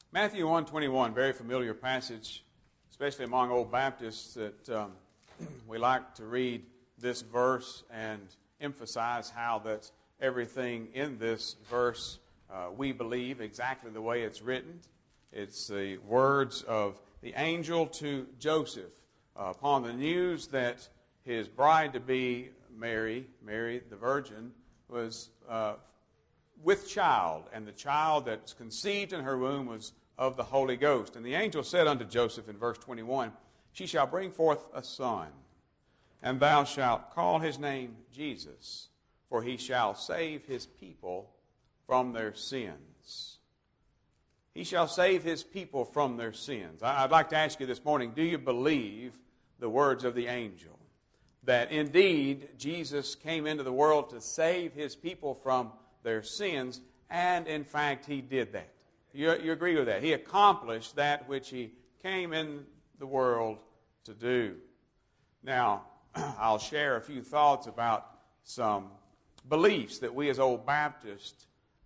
Matthew 1:21, very familiar passage, especially among Old Baptists, that we like to read this verse and emphasize how that everything in this verse we believe exactly the way it's written. It's the words of the angel to Joseph upon the news that his bride-to-be, Mary the Virgin, was with child, and the child that's conceived in her womb was of the Holy Ghost. And the angel said unto Joseph in verse 21, She shall bring forth a son, and thou shalt call his name Jesus, for he shall save his people from their sins. He shall save his people from their sins. I'd like to ask you this morning, do you believe the words of the angel? That indeed Jesus came into the world to save his people from their sins, and in fact he did that. You agree with that? He accomplished that which he came in the world to do. Now, I'll share a few thoughts about some beliefs that we as Old Baptists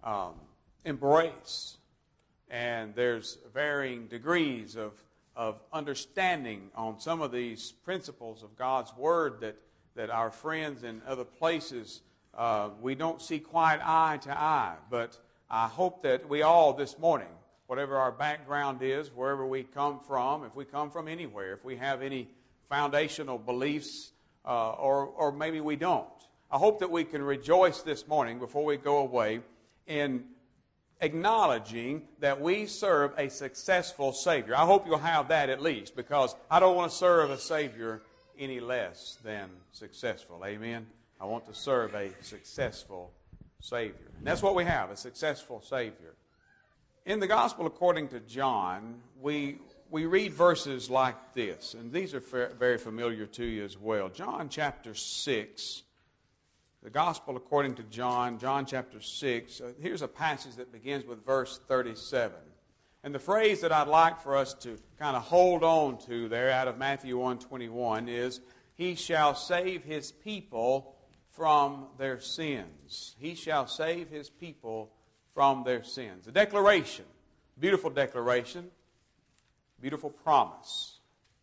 embrace. And there's varying degrees of understanding on some of these principles of God's Word that our friends in other places, we don't see quite eye to eye. But I hope that we all this morning, whatever our background is, wherever we come from, if we come from anywhere, if we have any foundational beliefs, or maybe we don't, I hope that we can rejoice this morning before we go away in acknowledging that we serve a successful Savior. I hope you'll have that at least, because I don't want to serve a Savior any less than successful. Amen? I want to serve a successful Savior. And that's what we have, a successful Savior. In the Gospel according to John, we read verses like this, and these are very familiar to you as well. John chapter 6, the Gospel according to John chapter 6, here's a passage that begins with verse 37. And the phrase that I'd like for us to kind of hold on to there out of Matthew 1:21 is, He shall save His people from their sins. He shall save His people from their sins. A declaration, beautiful declaration, beautiful promise.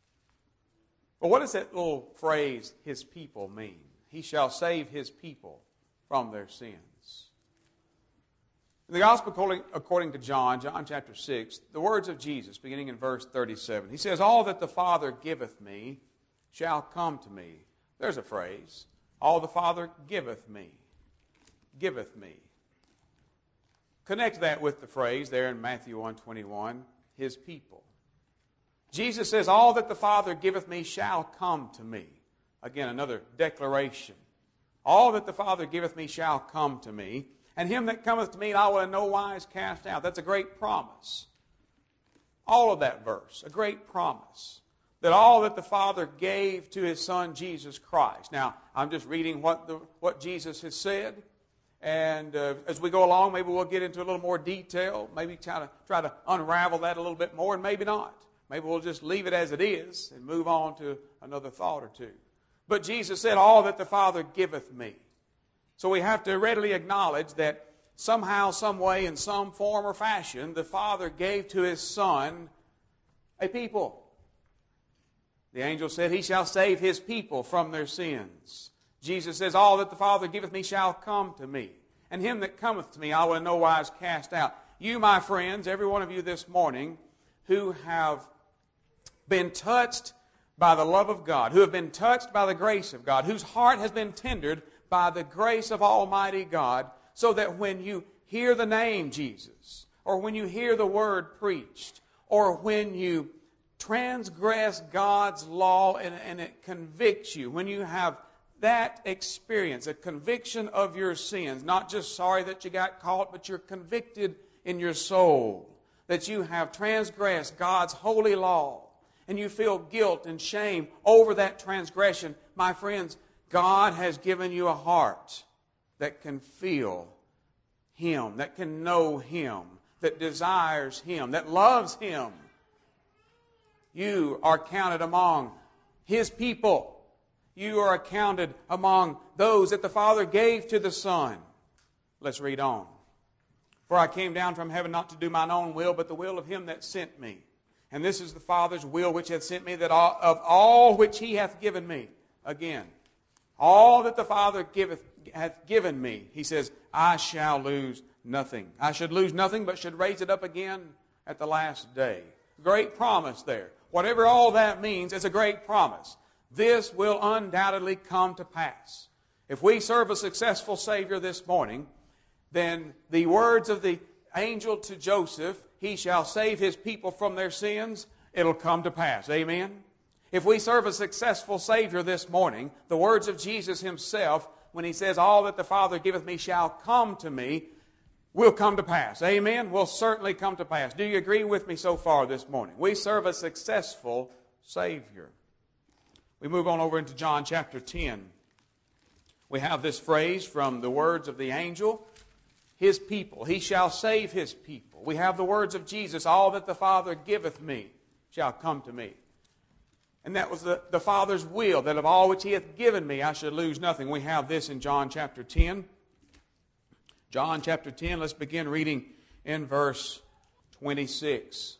But what does that little phrase, His people, mean? He shall save His people from their sins. In the Gospel according to John chapter 6, the words of Jesus, beginning in verse 37, He says, All that the Father giveth me shall come to me. There's a phrase. All the Father giveth me. Giveth me. Connect that with the phrase there in Matthew 1:21, His people. Jesus says, All that the Father giveth me shall come to me. Again, another declaration. All that the Father giveth me shall come to me, and him that cometh to me I will in no wise cast out. That's a great promise. All of that verse, a great promise. That all that the Father gave to His Son, Jesus Christ. Now, I'm just reading what Jesus has said. And as we go along, maybe we'll get into a little more detail. Maybe try to unravel that a little bit more, and maybe not. Maybe we'll just leave it as it is and move on to another thought or two. But Jesus said, All that the Father giveth me. So we have to readily acknowledge that somehow, some way, in some form or fashion, the Father gave to His Son a people. The angel said, He shall save His people from their sins. Jesus says, All that the Father giveth me shall come to me. And him that cometh to me I will in no wise cast out. You, my friends, every one of you this morning, who have been touched by the love of God, who have been touched by the grace of God, whose heart has been tendered by the grace of Almighty God, so that when you hear the name Jesus, or when you hear the word preached, or when you transgress God's law and it convicts you, when you have that experience, a conviction of your sins, not just sorry that you got caught, but you're convicted in your soul, that you have transgressed God's holy law, and you feel guilt and shame over that transgression, my friends, God has given you a heart that can feel Him, that can know Him, that desires Him, that loves Him. You are counted among His people. You are counted among those that the Father gave to the Son. Let's read on. For I came down from heaven not to do mine own will, but the will of him that sent me. And this is the Father's will which hath sent me, that of all which he hath given me, again, all that the Father hath given me, he says, I shall lose nothing. I should lose nothing, but should raise it up again at the last day. Great promise there. Whatever all that means, it's a great promise. This will undoubtedly come to pass. If we serve a successful Savior this morning, then the words of the angel to Joseph, he shall save his people from their sins, it'll come to pass. Amen? If we serve a successful Savior this morning, the words of Jesus himself, when he says, all that the Father giveth me shall come to me, will come to pass. Amen? Will certainly come to pass. Do you agree with me so far this morning? We serve a successful Savior. We move on over into John chapter 10. We have this phrase from the words of the angel, his people. He shall save his people. We have the words of Jesus, all that the Father giveth me shall come to me. And that was the Father's will, that of all which he hath given me I should lose nothing. We have this in John chapter 10. John chapter 10, let's begin reading in verse 26.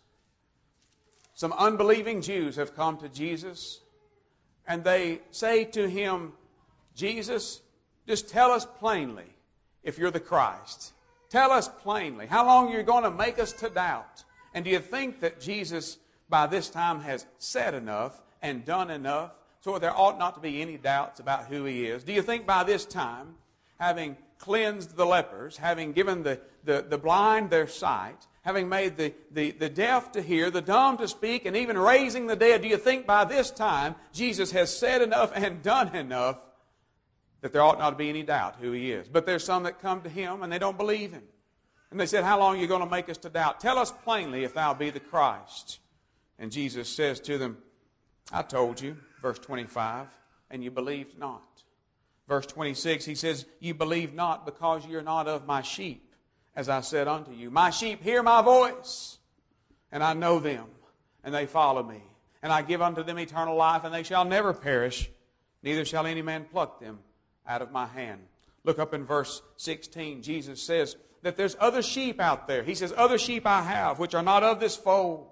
Some unbelieving Jews have come to Jesus, and they say to him, Jesus, just tell us plainly if you're the Christ. Tell us plainly how long you're going to make us to doubt. And do you think that Jesus by this time has said enough and done enough so there ought not to be any doubts about who he is? Do you think by this time, having cleansed the lepers, having given the blind their sight, having made the deaf to hear, the dumb to speak, and even raising the dead, do you think by this time Jesus has said enough and done enough that there ought not to be any doubt who he is? But there's some that come to him and they don't believe him. And they said, how long are you going to make us to doubt? Tell us plainly if thou be the Christ. And Jesus says to them, I told you, verse 25, and you believed not. Verse 26, he says, you believe not because you are not of my sheep, as I said unto you. My sheep hear my voice, and I know them, and they follow me. And I give unto them eternal life, and they shall never perish, neither shall any man pluck them out of my hand. Look up in verse 16. Jesus says that there's other sheep out there. He says, other sheep I have, which are not of this fold.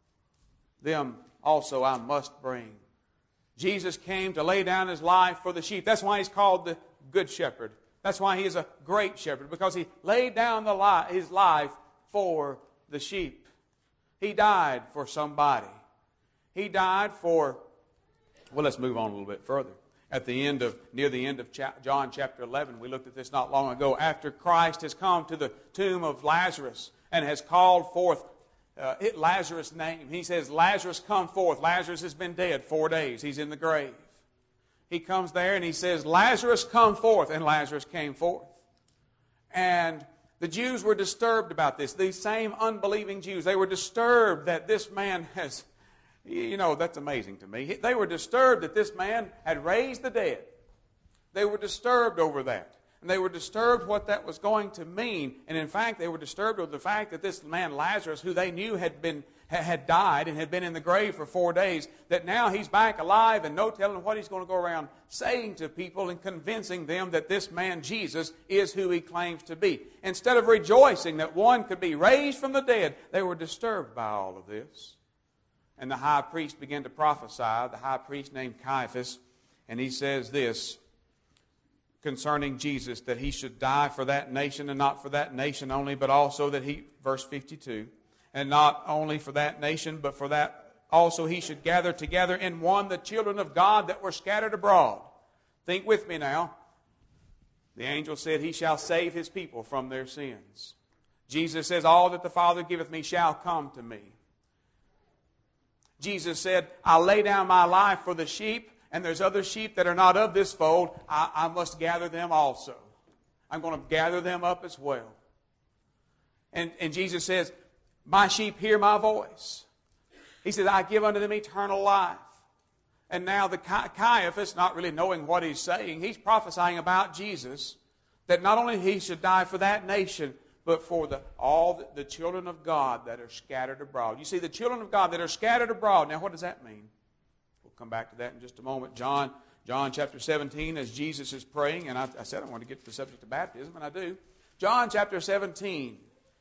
Them also I must bring. Jesus came to lay down his life for the sheep. That's why he's called the Good Shepherd. That's why he is a great shepherd, because he laid down his life for the sheep. He died for somebody. He died for, well, let's move on a little bit further. Near the end of John chapter 11, we looked at this not long ago. After Christ has come to the tomb of Lazarus and has called forth Lazarus' name. He says, Lazarus, come forth. Lazarus has been dead 4 days. He's in the grave. He comes there and he says, Lazarus, come forth. And Lazarus came forth. And the Jews were disturbed about this. These same unbelieving Jews, they were disturbed that this man has, that's amazing to me. They were disturbed that this man had raised the dead. They were disturbed over that. And they were disturbed what that was going to mean. And in fact, they were disturbed over the fact that this man Lazarus, who they knew had died and had been in the grave for 4 days, that now he's back alive and no telling what he's going to go around saying to people and convincing them that this man Jesus is who he claims to be. Instead of rejoicing that one could be raised from the dead, they were disturbed by all of this. And the high priest began to prophesy, the high priest named Caiaphas, and he says this concerning Jesus, that he should die for that nation, and not for that nation only, but also that he, verse 52, and not only for that nation, but for that also he should gather together in one the children of God that were scattered abroad. Think with me now. The angel said, he shall save his people from their sins. Jesus says, all that the Father giveth me shall come to me. Jesus said, I'll lay down my life for the sheep, and there's other sheep that are not of this fold. I must gather them also. I'm going to gather them up as well. And Jesus says, my sheep hear my voice. He says, I give unto them eternal life. And now the Caiaphas, not really knowing what he's saying, he's prophesying about Jesus, that not only he should die for that nation, but for all the children of God that are scattered abroad. You see, the children of God that are scattered abroad. Now, what does that mean? We'll come back to that in just a moment. John chapter 17, as Jesus is praying, and I said I want to get to the subject of baptism, and I do. John chapter 17,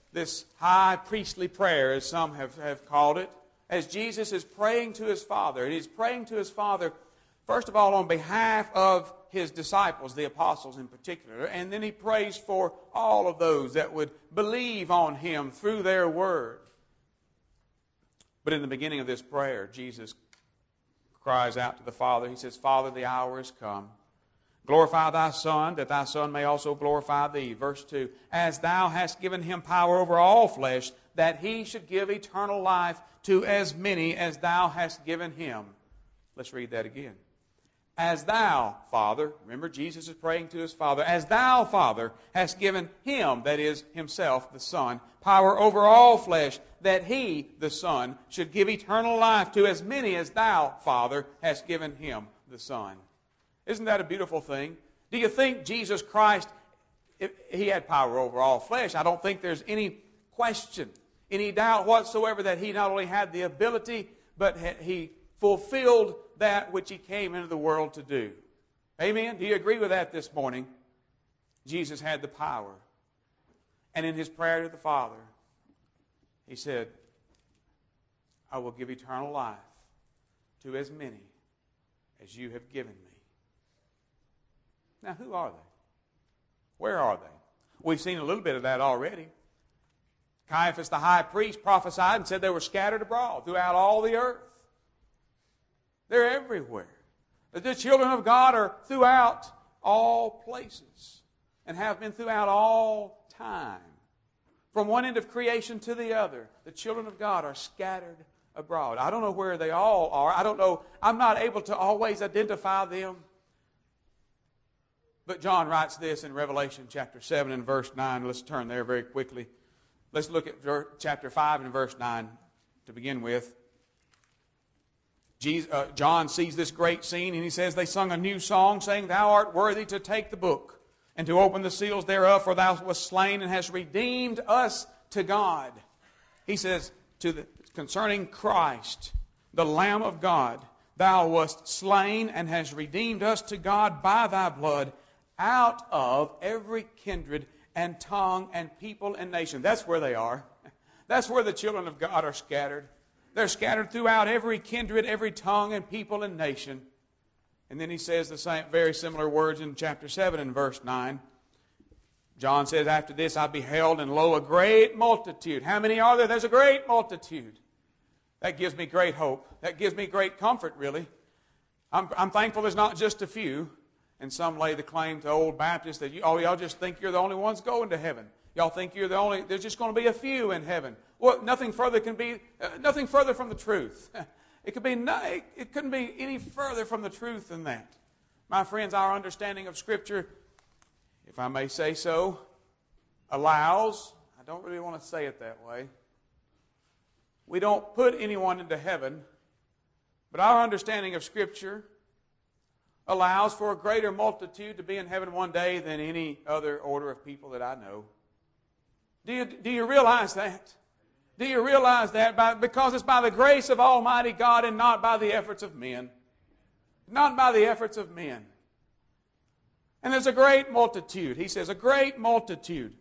this high priestly prayer, as some have called it, as Jesus is praying to His Father. And He's praying to His Father, first of all, on behalf of His disciples, the apostles in particular. And then He prays for all of those that would believe on Him through their word. But in the beginning of this prayer, Jesus cries out to the Father. He says, Father, the hour is come. Glorify Thy Son, that Thy Son may also glorify Thee. Verse 2, as Thou hast given Him power over all flesh, that He should give eternal life to as many as Thou hast given Him. Let's read that again. As Thou, Father, remember Jesus is praying to His Father, as Thou, Father, hast given Him, that is Himself, the Son, power over all flesh, that He, the Son, should give eternal life to as many as Thou, Father, hast given Him, the Son. Isn't that a beautiful thing? Do you think Jesus Christ, if He had power over all flesh? I don't think there's any question, any doubt whatsoever that He not only had the ability, but He fulfilled that which He came into the world to do. Amen? Do you agree with that this morning? Jesus had the power. And in His prayer to the Father, He said, I will give eternal life to as many as You have given me. Now, who are they? Where are they? We've seen a little bit of that already. Caiaphas the high priest prophesied and said they were scattered abroad throughout all the earth. They're everywhere. The children of God are throughout all places and have been throughout all time. From one end of creation to the other, the children of God are scattered abroad. I don't know where they all are. I don't know. I'm not able to always identify them. But John writes this in Revelation chapter 7 and verse 9. Let's turn there very quickly. Let's look at chapter 5 and verse 9 to begin with. John sees this great scene and he says, they sung a new song saying, Thou art worthy to take the book and to open the seals thereof, for Thou wast slain and hast redeemed us to God. He says, concerning Christ, the Lamb of God, Thou wast slain and hast redeemed us to God by Thy blood, out of every kindred and tongue and people and nation. That's where they are. That's where the children of God are scattered. They're scattered throughout every kindred, every tongue and people and nation. And then he says the same, very similar words in chapter 7 and verse 9. John says, after this I beheld, and lo, a great multitude. How many are there? There's a great multitude. That gives me great hope. That gives me great comfort, really. I'm thankful there's not just a few. And some lay the claim to old Baptists that y'all just think you're the only ones going to heaven. Y'all think you're the only, there's just going to be a few in heaven. Well, nothing further from the truth. It couldn't be any further from the truth than that. My friends, our understanding of Scripture, if I may say so, allows, I don't really want to say it that way, we don't put anyone into heaven, but our understanding of Scripture allows for a greater multitude to be in heaven one day than any other order of people that I know. Do you realize that? Do you realize that? Because it's by the grace of Almighty God and not by the efforts of men. Not by the efforts of men. And there's a great multitude. He says, a great multitude.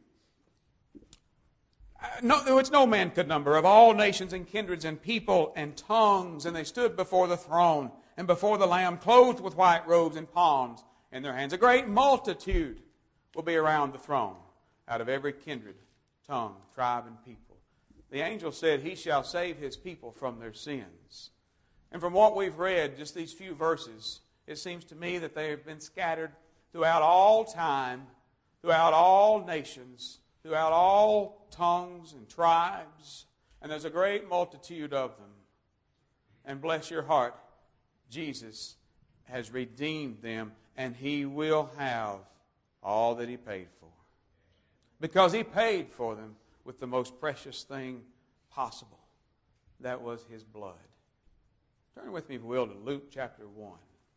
Which no man could number, of all nations and kindreds and people and tongues. And they stood before the throne and before the Lamb, clothed with white robes and palms in their hands. A great multitude will be around the throne, out of every kindred, tongue, tribe, and people. The angel said, He shall save His people from their sins. And from what we've read, just these few verses, it seems to me that they have been scattered throughout all time, throughout all nations, throughout all tongues and tribes. And there's a great multitude of them. And bless your heart, Jesus has redeemed them, and He will have all that He paid for. Because He paid for them with the most precious thing possible. That was His blood. Turn with me, if you will, to Luke chapter 1.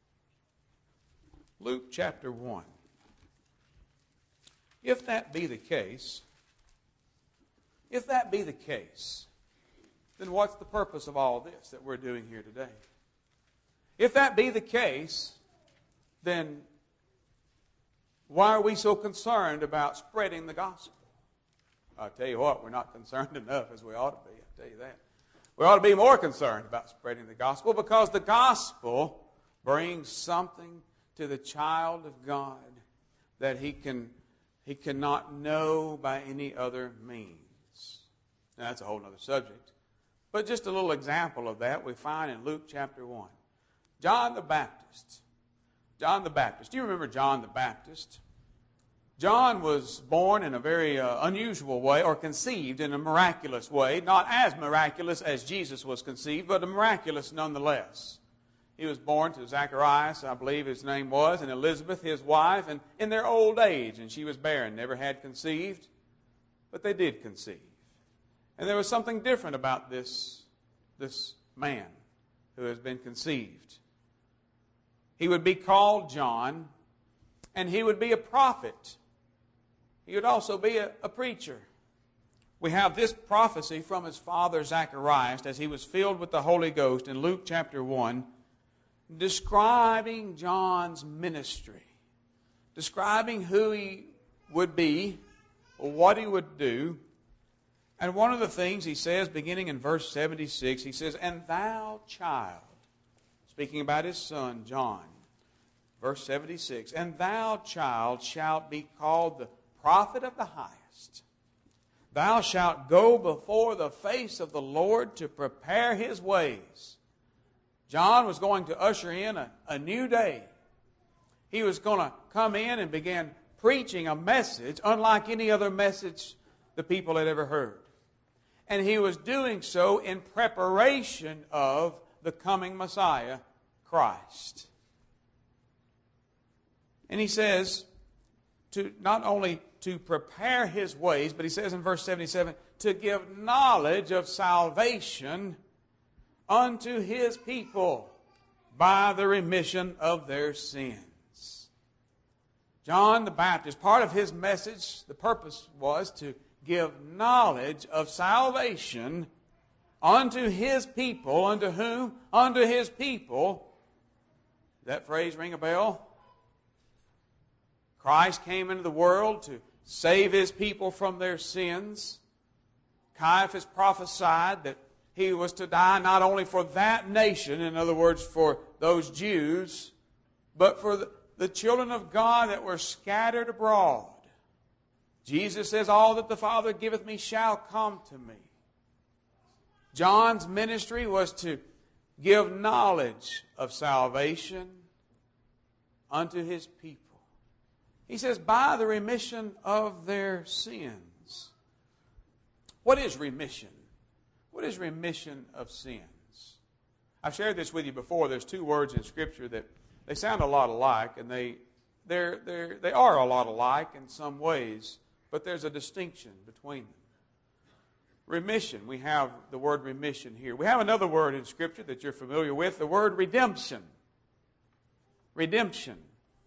Luke chapter 1. If that be the case, then what's the purpose of all this that we're doing here today? If that be the case, then why are we so concerned about spreading the gospel? I'll tell you what, we're not concerned enough as we ought to be. I'll tell you that. We ought to be more concerned about spreading the gospel, because the gospel brings something to the child of God that he cannot know by any other means. Now, that's a whole other subject. But just a little example of that we find in Luke chapter 1. John the Baptist. John the Baptist. Do you remember John the Baptist? John was born in a very unusual way, or conceived in a miraculous way. Not as miraculous as Jesus was conceived, but miraculous nonetheless. He was born to Zacharias, I believe his name was, and Elizabeth, his wife, and in their old age, and she was barren, never had conceived, but they did conceive. And there was something different about this man who has been conceived. He would be called John, and he would be a prophet. He would also be a preacher. We have this prophecy from his father Zacharias as he was filled with the Holy Ghost in Luke chapter 1, describing John's ministry, describing who he would be, or what he would do. And one of the things he says, beginning in verse 76, he says, "And thou, child," speaking about his son John, verse 76, "And thou, child, shalt be called the prophet of the highest. Thou shalt go before the face of the Lord to prepare his ways." John was going to usher in a new day. He was going to come in and begin preaching a message unlike any other message the people had ever heard. And he was doing so in preparation of the coming Messiah, Christ. And he says, to not only to prepare his ways, but he says in verse 77, to give knowledge of salvation unto his people by the remission of their sins. John the Baptist, part of his message, the purpose was to give knowledge of salvation unto his people. Unto whom? Unto his people. Does that phrase ring a bell? Christ came into the world to save his people from their sins. Caiaphas prophesied that he was to die not only for that nation, in other words, for those Jews, but for the children of God that were scattered abroad. Jesus says, "All that the Father giveth me shall come to me." John's ministry was to give knowledge of salvation unto his people. He says, by the remission of their sins. What is remission? What is remission of sins? I've shared this with you before. There's two words in Scripture that they sound a lot alike, and they are a lot alike in some ways, but there's a distinction between them. Remission, we have the word remission here. We have another word in Scripture that you're familiar with, the word redemption. Redemption.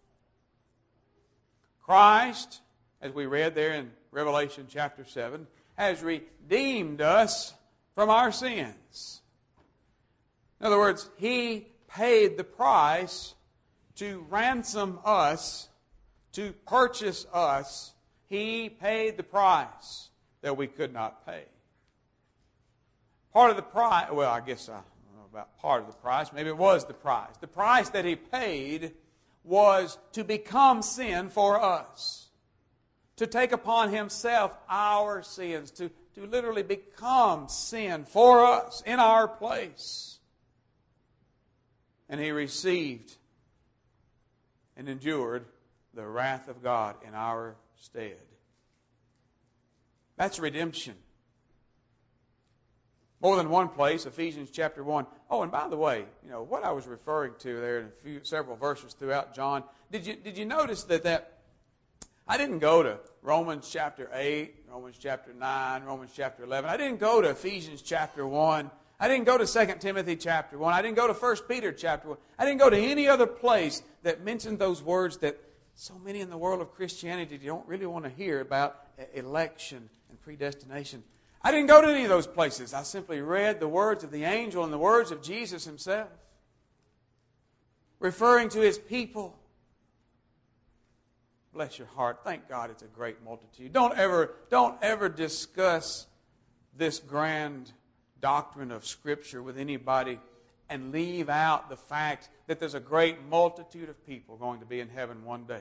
Christ, as we read there in Revelation chapter 7, has redeemed us from our sins. In other words, He paid the price to ransom us, to purchase us. He paid the price that we could not pay. Part of the price, well, I guess I don't know about part of the price. Maybe it was the price. The price that He paid was to become sin for us. To take upon Himself our sins. To literally become sin for us in our place. And He received and endured the wrath of God in our stead. That's redemption. More than one place, Ephesians chapter 1. Oh, and by the way, what I was referring to there in several verses throughout John, did you notice that I didn't go to Romans chapter 8, Romans chapter 9, Romans chapter 11. I didn't go to Ephesians chapter 1. I didn't go to 2 Timothy chapter 1. I didn't go to 1 Peter chapter 1. I didn't go to any other place that mentioned those words that so many in the world of Christianity don't really want to hear about election and predestination. I didn't go to any of those places. I simply read the words of the angel and the words of Jesus Himself, referring to His people. bless your heart. Thank God it's a great multitude. Don't ever discuss this grand doctrine of Scripture with anybody and leave out the fact that there's a great multitude of people going to be in heaven one day.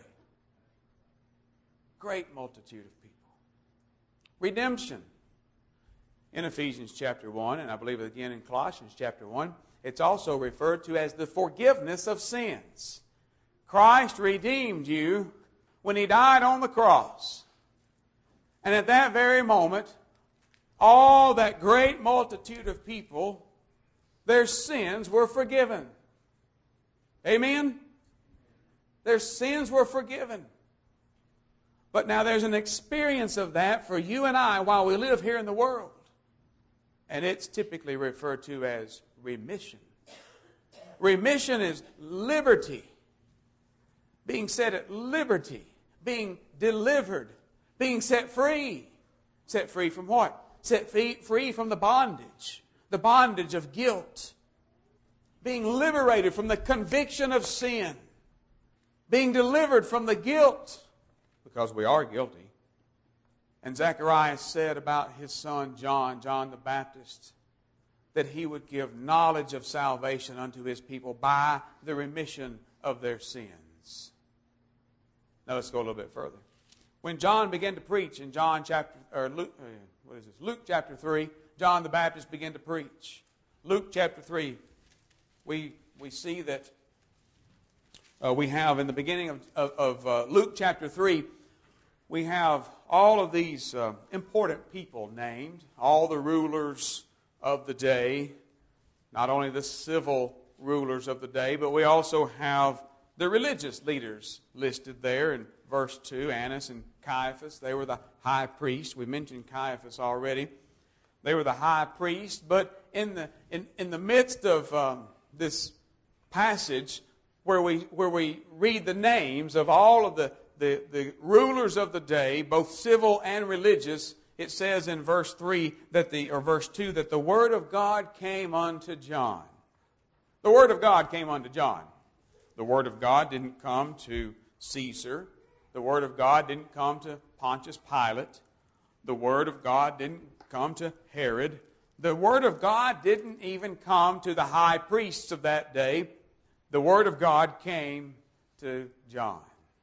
Great multitude of people. Redemption. In Ephesians chapter 1, and I believe again in Colossians chapter 1, it's also referred to as the forgiveness of sins. Christ redeemed you when He died on the cross. And at that very moment, all that great multitude of people, their sins were forgiven. Amen? Their sins were forgiven. But now there's an experience of that for you and I while we live here in the world. And it's typically referred to as remission. Remission is liberty. Being set at liberty. Being delivered. Being set free. Set free from what? Set free from the bondage. The bondage of guilt. Being liberated from the conviction of sin. Being delivered from the guilt. Because we are guilty. And Zacharias said about his son John the Baptist, that he would give knowledge of salvation unto his people by the remission of their sins. Now let's go a little bit further. When John began to preach in Luke chapter 3, John the Baptist began to preach. Luke chapter 3, we see that we have in the beginning of Luke chapter 3, we have all of these important people named, all the rulers of the day, not only the civil rulers of the day, but we also have the religious leaders listed there in verse 2, Annas and Caiaphas. They were the high priest. We mentioned Caiaphas already. They were the high priest, but in the midst of this passage where we read the names of all of the rulers of the day, both civil and religious, it says in verse 3 verse 2 that the word of God came unto John. The word of God came unto John. The word of God didn't come to Caesar. The word of God didn't come to Pontius Pilate. The word of God didn't come to Herod. The word of God didn't even come to the high priests of that day. The word of God came to John.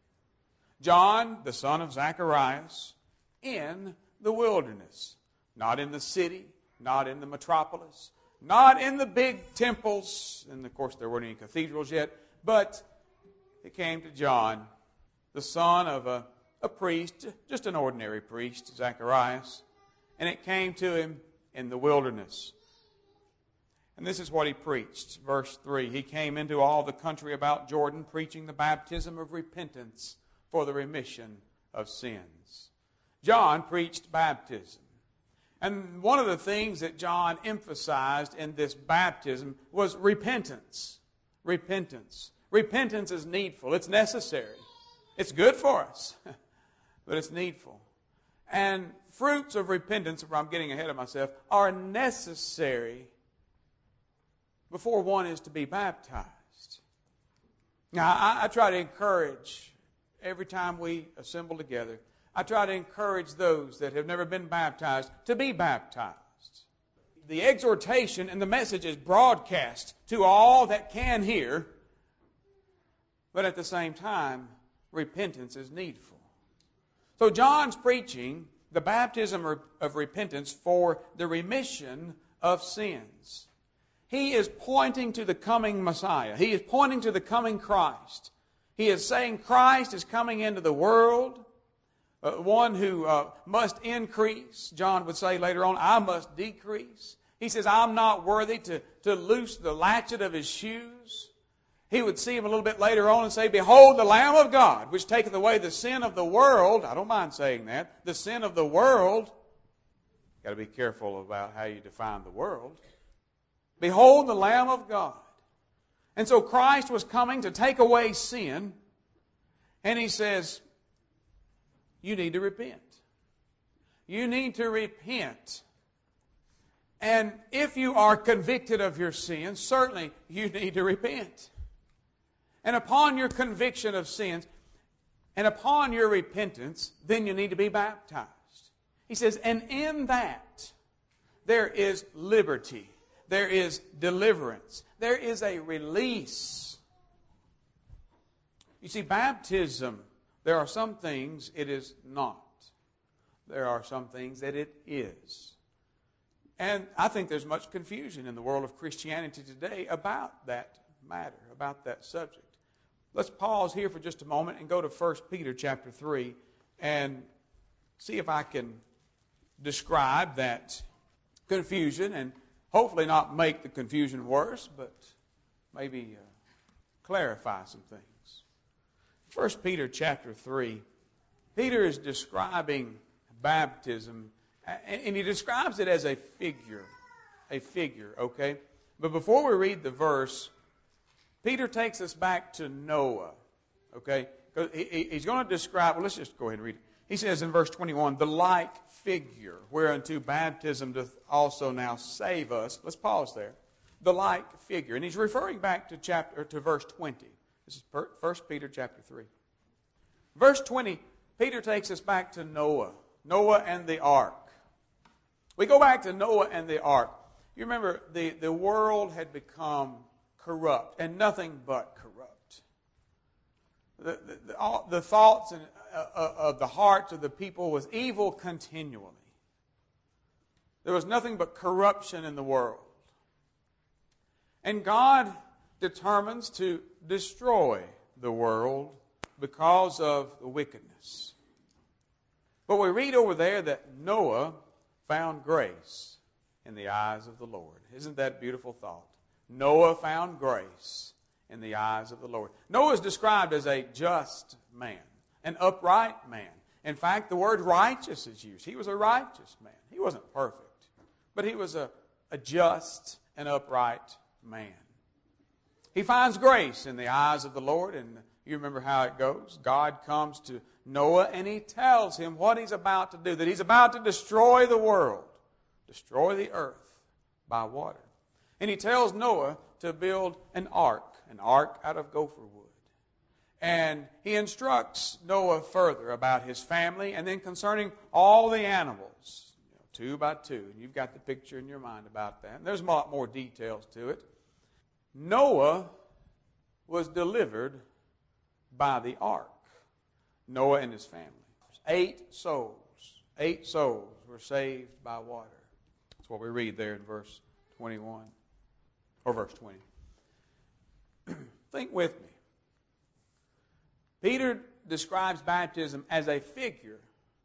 John, the son of Zacharias, in the wilderness. Not in the city, not in the metropolis, not in the big temples, and of course there weren't any cathedrals yet, but it came to John, the son of a priest, just an ordinary priest, Zacharias, and it came to him in the wilderness. And this is what he preached. Verse 3, he came into all the country about Jordan, preaching the baptism of repentance for the remission of sins. John preached baptism. And one of the things that John emphasized in this baptism was repentance. Repentance. Repentance is needful. It's necessary. It's good for us, but it's needful. And fruits of repentance, if I'm getting ahead of myself, are necessary before one is to be baptized. Now, I try to encourage, every time we assemble together, I try to encourage those that have never been baptized to be baptized. The exhortation and the message is broadcast to all that can hear, but at the same time, repentance is needful. So John's preaching the baptism of repentance for the remission of sins. He is pointing to the coming Messiah. He is pointing to the coming Christ. He is saying Christ is coming into the world, one who must increase. John would say later on, I must decrease. He says, I'm not worthy to loose the latchet of his shoes. He would see him a little bit later on and say, behold the Lamb of God, which taketh away the sin of the world. I don't mind saying that. The sin of the world. Got to be careful about how you define the world. Behold the Lamb of God. And so Christ was coming to take away sin. And he says, you need to repent. You need to repent. And if you are convicted of your sins, certainly you need to repent. And upon your conviction of sins, And upon your repentance, then you need to be baptized. He says, and in that, there is liberty. There is deliverance. There is a release. You see, baptism, there are some things it is not. There are some things that it is. And I think there's much confusion in the world of Christianity today about that matter, about that subject. Let's pause here for just a moment and go to 1 Peter chapter 3 and see if I can describe that confusion and hopefully not make the confusion worse, but maybe clarify some things. 1 Peter chapter 3, Peter is describing baptism, and he describes it as a figure, okay? But before we read the verse, Peter takes us back to Noah, okay? He's going to describe, well, let's just go ahead and read it. He says in verse 21, the like figure, whereunto baptism doth also now save us. Let's pause there. The like figure. And he's referring back to verse 20. This is 1 Peter chapter 3. Verse 20, Peter takes us back to Noah. Noah and the ark. We go back to Noah and the ark. You remember, the world had become corrupt, and nothing but corrupt. The thoughts of the hearts of the people was evil continually. There was nothing but corruption in the world. And God determines to destroy the world because of the wickedness. But we read over there that Noah found grace in the eyes of the Lord. Isn't that a beautiful thought? Noah found grace in the eyes of the Lord. Noah is described as a just man, an upright man. In fact, the word righteous is used. He was a righteous man. He wasn't perfect, but he was a just and upright man. He finds grace in the eyes of the Lord, and you remember how it goes. God comes to Noah and he tells him what he's about to do, that he's about to destroy the world, destroy the earth by water. And he tells Noah to build an ark out of gopher wood. And he instructs Noah further about his family and then concerning all the animals, 2 by 2. And you've got the picture in your mind about that. And there's a lot more details to it. Noah was delivered by the ark. Noah and his family. 8 souls were saved by water. That's what we read there in verse 21. Or verse 20. Think with me. Peter describes baptism as a figure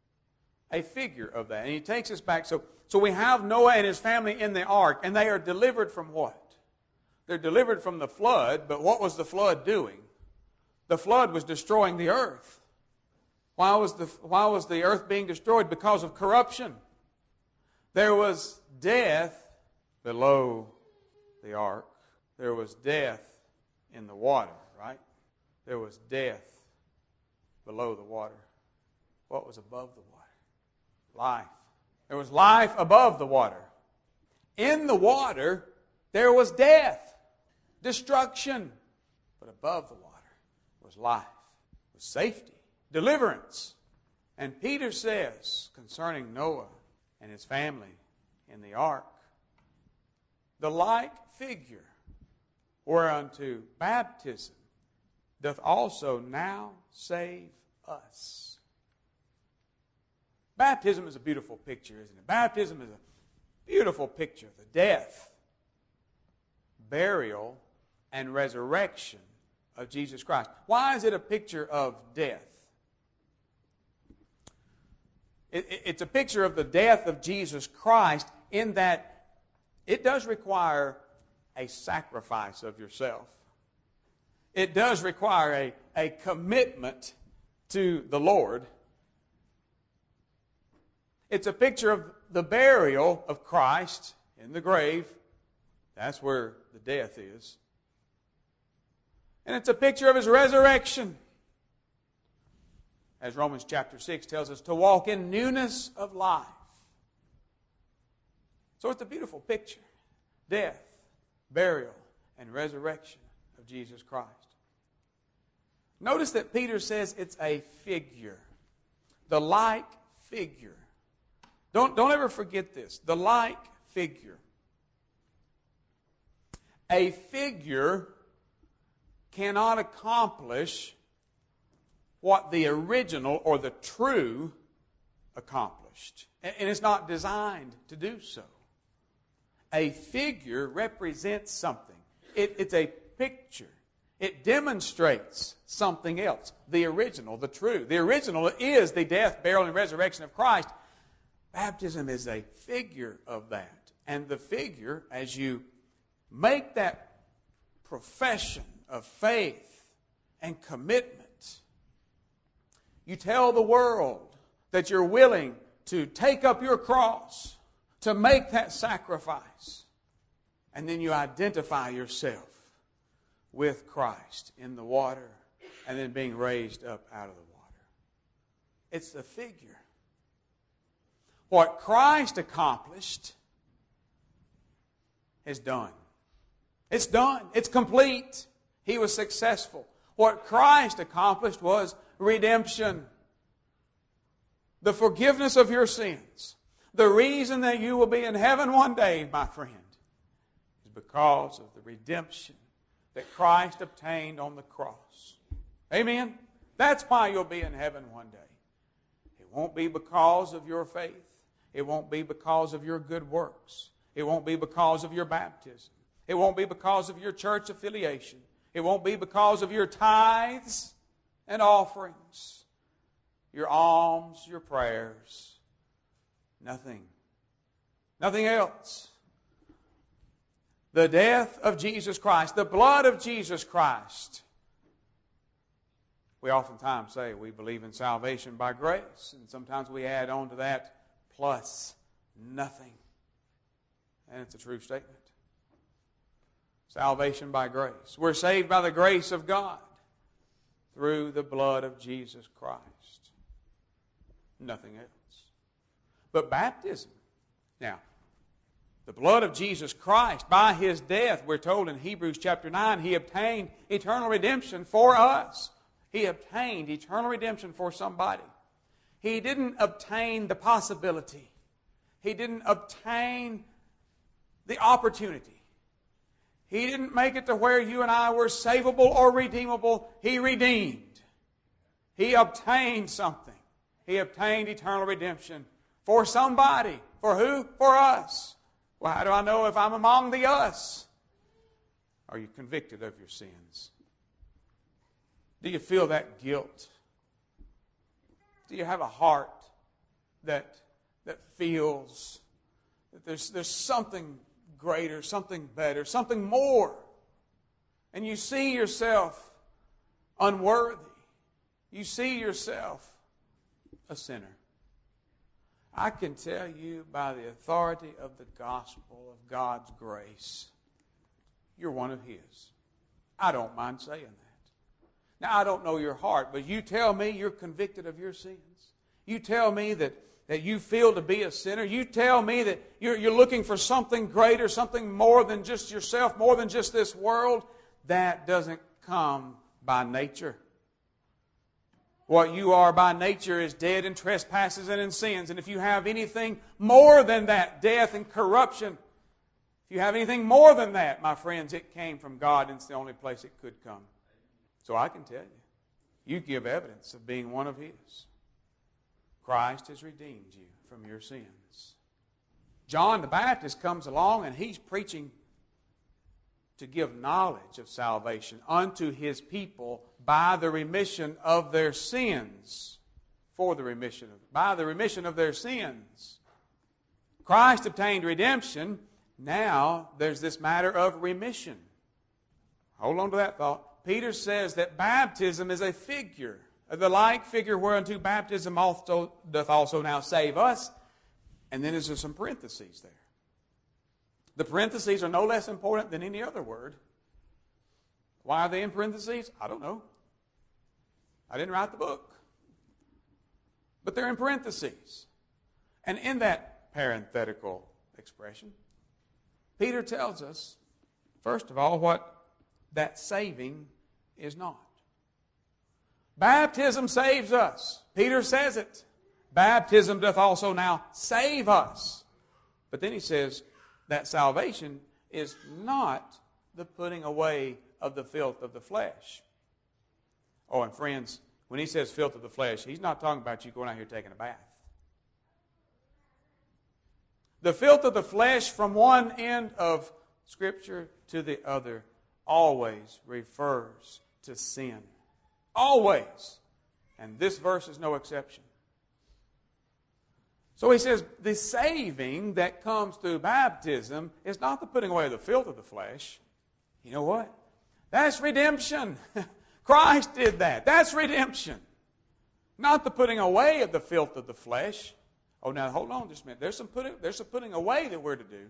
of that. And he takes us back. So we have Noah and his family in the ark, and they are delivered from what? They're delivered from the flood, but what was the flood doing? The flood was destroying the earth. Why was the earth being destroyed? Because of corruption. There was death below the ark. There was death in the water, right? There was death below the water. What was above the water? Life. There was life above the water. In the water, there was death, destruction. But above the water was life, was safety, deliverance. And Peter says concerning Noah and his family in the ark, the like figure whereunto baptism doth also now save us. Baptism is a beautiful picture, isn't it? Baptism is a beautiful picture of the death, burial, and resurrection of Jesus Christ. Why is it a picture of death? It's a picture of the death of Jesus Christ in that it does require a sacrifice of yourself. It does require a commitment to the Lord. It's a picture of the burial of Christ in the grave. That's where the death is. And it's a picture of His resurrection. As Romans chapter 6 tells us, to walk in newness of life. So it's a beautiful picture. Death, burial, and resurrection of Jesus Christ. Notice that Peter says it's a figure. The like figure. Don't ever forget this. The like figure. A figure cannot accomplish what the original or the true accomplished. And it's not designed to do so. A figure represents something. It's a picture. It demonstrates something else. The original, the true. The original is the death, burial, and resurrection of Christ. Baptism is a figure of that. And the figure, as you make that profession of faith and commitment, you tell the world that you're willing to take up your cross, to make that sacrifice. And then you identify yourself with Christ in the water and then being raised up out of the water. It's the figure. What Christ accomplished is done. It's done. It's complete. He was successful. What Christ accomplished was redemption. The forgiveness of your sins. The reason that you will be in heaven one day, my friend, is because of the redemption that Christ obtained on the cross. Amen? That's why you'll be in heaven one day. It won't be because of your faith. It won't be because of your good works. It won't be because of your baptism. It won't be because of your church affiliation. It won't be because of your tithes and offerings, your alms, your prayers. Nothing. Nothing else. The death of Jesus Christ, the blood of Jesus Christ. We oftentimes say we believe in salvation by grace, and sometimes we add on to that plus nothing. And it's a true statement. Salvation by grace. We're saved by the grace of God through the blood of Jesus Christ. Nothing else. But baptism. Now, the blood of Jesus Christ, by His death, we're told in Hebrews chapter 9, He obtained eternal redemption for us. He obtained eternal redemption for somebody. He didn't obtain the possibility. He didn't obtain the opportunity. He didn't make it to where you and I were savable or redeemable. He redeemed. He obtained something. He obtained eternal redemption for somebody. For who? For us. Well, how do I know if I'm among the us? Are you convicted of your sins? Do you feel that guilt? Do you have a heart that feels that there's something greater, something better, something more? And you see yourself unworthy. You see yourself a sinner. I can tell you by the authority of the gospel of God's grace, you're one of His. I don't mind saying that. Now, I don't know your heart, but you tell me you're convicted of your sins. You tell me that you feel to be a sinner. You tell me that you're looking for something greater, something more than just yourself, more than just this world. That doesn't come by nature. What you are by nature is dead in trespasses and in sins. And if you have anything more than that, death and corruption, if you have anything more than that, my friends, it came from God, and it's the only place it could come. So I can tell you give evidence of being one of His. Christ has redeemed you from your sins. John the Baptist comes along and he's preaching to give knowledge of salvation unto his people by the remission of their sins. By the remission of their sins. Christ obtained redemption. Now there's this matter of remission. Hold on to that thought. Peter says that baptism is a figure, the like figure whereunto baptism also doth also now save us. And then there's some parentheses there. The parentheses are no less important than any other word. Why are they in parentheses? I don't know. I didn't write the book. But they're in parentheses. And in that parenthetical expression, Peter tells us, first of all, what that saving is not. Baptism saves us. Peter says it. Baptism doth also now save us. But then he says that salvation is not the putting away of the filth of the flesh. Oh, and friends, when he says filth of the flesh, he's not talking about you going out here taking a bath. The filth of the flesh from one end of Scripture to the other always refers to sin. Always. And this verse is no exception. So he says the saving that comes through baptism is not the putting away of the filth of the flesh. You know what? That's redemption. Christ did that. That's redemption. Not the putting away of the filth of the flesh. Oh, now hold on just a minute. There's some putting away that we're to do.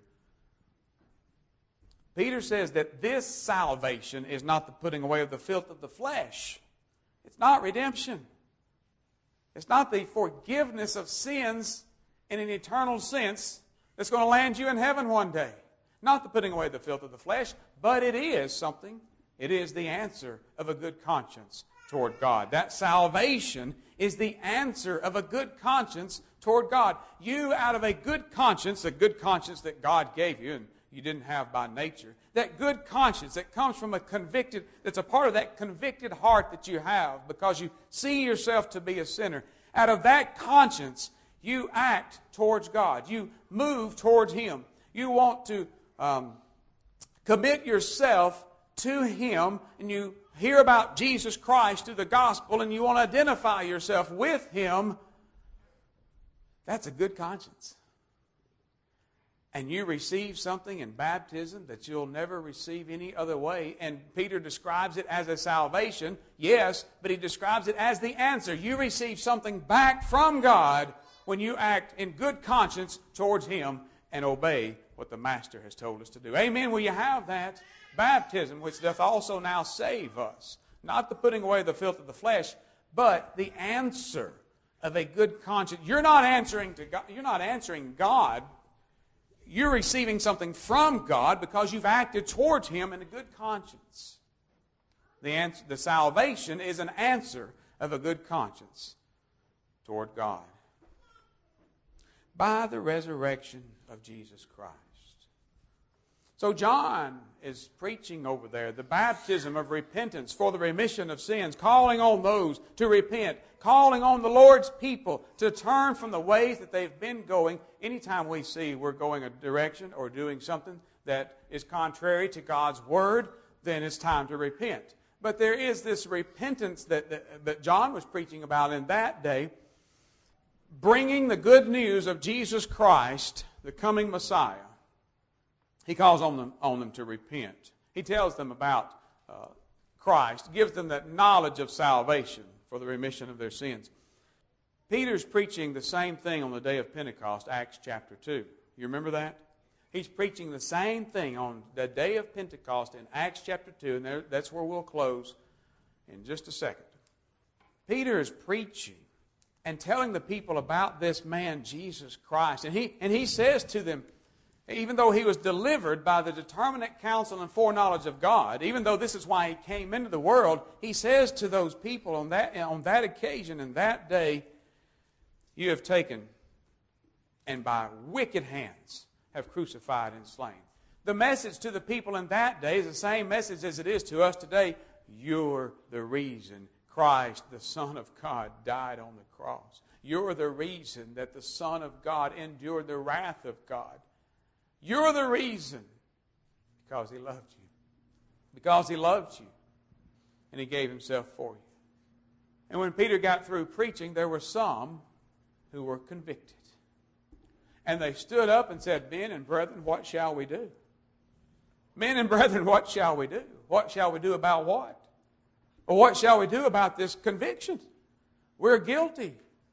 Peter says that this salvation is not the putting away of the filth of the flesh. It's not redemption. It's not the forgiveness of sins in an eternal sense that's going to land you in heaven one day. Not the putting away of the filth of the flesh, but it is something. It is the answer of a good conscience toward God. That salvation is the answer of a good conscience toward God. You, out of a good conscience, the good conscience that God gave you and you didn't have by nature, that good conscience that comes from that's a part of that convicted heart that you have because you see yourself to be a sinner. Out of that conscience, you act towards God. You move towards Him. You want to commit yourself to Him, and you hear about Jesus Christ through the gospel, and you want to identify yourself with Him. That's a good conscience. And you receive something in baptism that you'll never receive any other way. And Peter describes it as a salvation, yes, but he describes it as the answer. You receive something back from God when you act in good conscience towards Him and obey what the Master has told us to do. Amen. Will you have that? Baptism, which doth also now save us. Not the putting away the filth of the flesh, but the answer of a good conscience. You're not answering to God. You're not answering God. You're receiving something from God because you've acted towards Him in a good conscience. The salvation is an answer of a good conscience toward God. By the resurrection of Jesus Christ. So John is preaching over there the baptism of repentance for the remission of sins, calling on those to repent, calling on the Lord's people to turn from the ways that they've been going. Anytime we see we're going a direction or doing something that is contrary to God's Word, then it's time to repent. But there is this repentance that John was preaching about in that day, bringing the good news of Jesus Christ, the coming Messiah. He calls on them to repent. He tells them about Christ, gives them that knowledge of salvation for the remission of their sins. Peter's preaching the same thing on the day of Pentecost, Acts chapter 2. You remember that? He's preaching the same thing on the day of Pentecost in Acts chapter 2, and that's where we'll close in just a second. Peter is preaching and telling the people about this man, Jesus Christ. And he says to them, even though he was delivered by the determinate counsel and foreknowledge of God, even though this is why he came into the world, he says to those people on that occasion and that day, you have taken and by wicked hands have crucified and slain. The message to the people in that day is the same message as it is to us today. You're the reason Christ, the Son of God, died on the cross. You're the reason that the Son of God endured the wrath of God. You're the reason because He loved you. Because He loved you. And He gave Himself for you. And when Peter got through preaching, there were some who were convicted. And they stood up and said, Men and brethren, what shall we do? Men and brethren, what shall we do? What shall we do about what? Well, what shall we do about this conviction? We're guilty.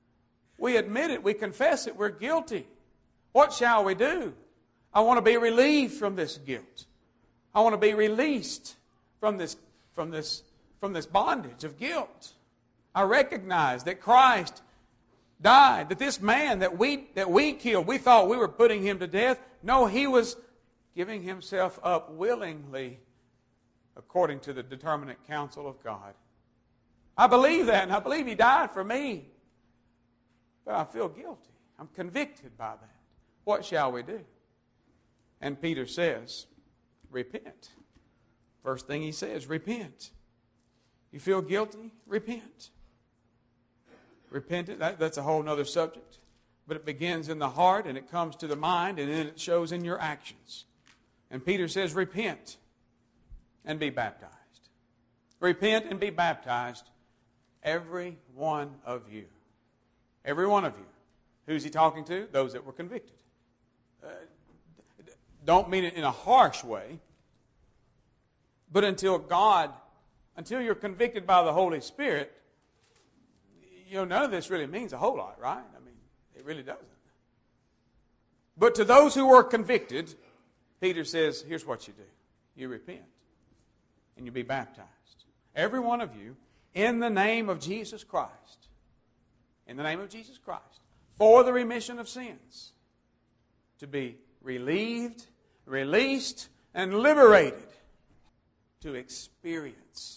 We admit it. We confess it. We're guilty. What shall we do? I want to be relieved from this guilt. I want to be released from this bondage of guilt. I recognize that Christ died, that this man that we killed, we thought we were putting him to death. No, he was giving himself up willingly according to the determinate counsel of God. I believe that, and I believe He died for me. But I feel guilty. I'm convicted by that. What shall we do? And Peter says, repent. First thing he says, repent. You feel guilty? Repent. Repentance, that's a whole other subject. But it begins in the heart, and it comes to the mind, and then it shows in your actions. And Peter says, repent and be baptized. Repent and be baptized, every one of you. Every one of you. Who's he talking to? Those that were convicted. Don't mean it in a harsh way, but until you're convicted by the Holy Spirit, none of this really means a whole lot, right? I mean, it really doesn't. But to those who were convicted, Peter says, here's what you do. You repent and you be baptized. Every one of you, in the name of Jesus Christ. In the name of Jesus Christ. For the remission of sins. To be relieved, released, and liberated. To experience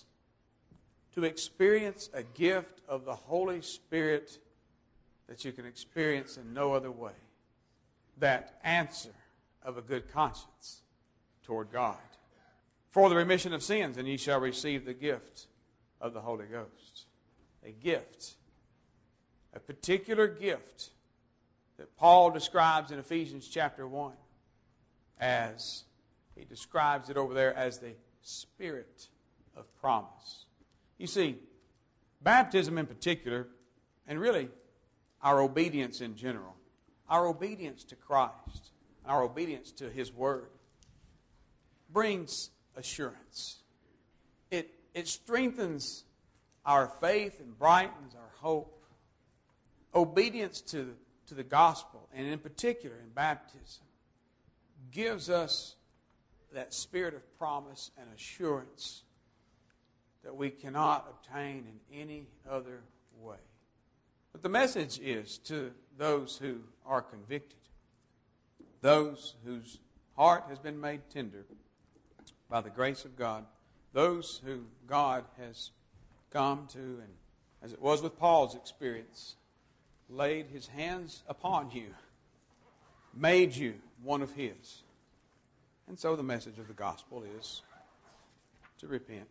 a gift of the Holy Spirit that you can experience in no other way. That answer of a good conscience toward God. For the remission of sins, and ye shall receive the gift of the Holy Ghost. A gift. A particular gift that Paul describes in Ephesians chapter 1 as, he describes it over there as the Spirit of promise. You see, baptism in particular, and really our obedience in general, our obedience to Christ, our obedience to His Word, brings assurance. It strengthens our faith and brightens our hope. Obedience to the gospel, and in particular in baptism, gives us that spirit of promise and assurance that we cannot obtain in any other way. But the message is to those who are convicted, those whose heart has been made tender by the grace of God, those who God has come to, and as it was with Paul's experience, laid His hands upon you, made you one of His. And so the message of the gospel is to repent,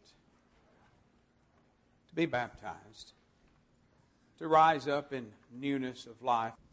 to be baptized, to rise up in newness of life.